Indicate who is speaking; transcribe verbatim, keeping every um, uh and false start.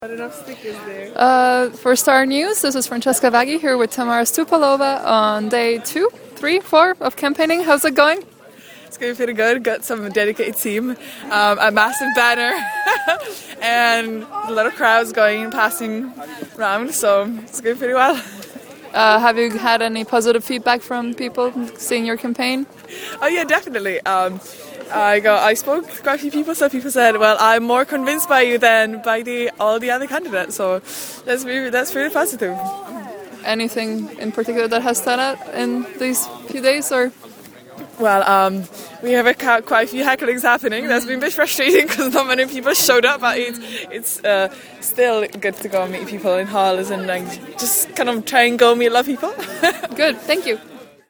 Speaker 1: Not enough stickers there.
Speaker 2: Uh, for Star News, this is Francesca Vaghi here with Tamara Stupalova on day two, three, four of campaigning. How's it going?
Speaker 1: It's going pretty good. Got some dedicated team, um, a massive banner, and a lot of crowds going and passing around, so it's going pretty well.
Speaker 2: Uh, have you had any positive feedback from people seeing your campaign?
Speaker 1: Oh yeah, definitely. Um, I got. I spoke to quite a few people. So people said, "Well, I'm more convinced by you than by the all the other candidates." So that's really, that's really positive.
Speaker 2: Anything in particular that has stood out in these few days, or?
Speaker 1: Well, um, we have a, quite a few hecklings happening. That's been a bit frustrating because not many people showed up, but it's, it's uh, still good to go and meet people in halls and like just kind of try and go meet a lot of people.
Speaker 2: Good, thank you.